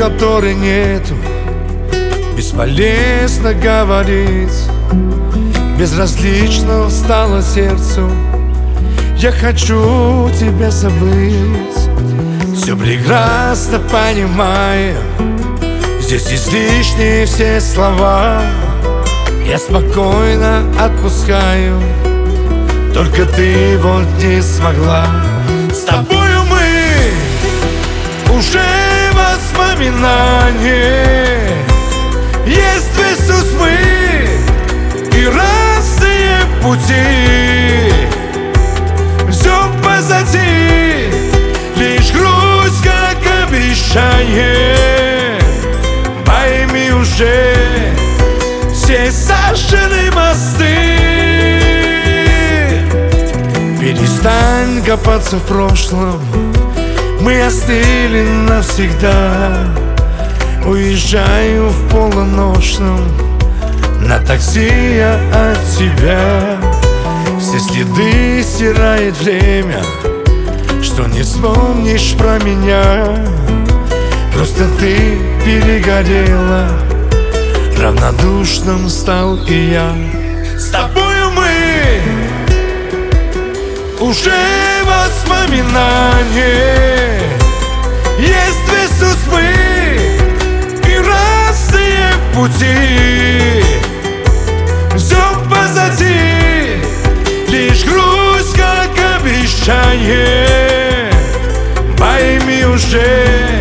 которой нету. Бесполезно говорить, безразлично стало сердцу. Я хочу тебя забыть. Все прекрасно понимаю, здесь излишние все слова. Я спокойно отпускаю, только ты вот не смогла. С тобою мы уже воспоминания, есть Иисус мы и разные пути. Все позади, лишь грусть, как обещание. Пойми уже, все сожжены мосты. Перестань копаться в прошлом, мы остыли навсегда. Уезжаю в полуночном на такси я от тебя. Все следы стирает время, что не вспомнишь про меня. Просто ты перегорела, равнодушным стал и я. С тобою мы уже воспоминания, есть Иисус мы и разные пути. Все позади, лишь грусть, как обещание. Пойми уже,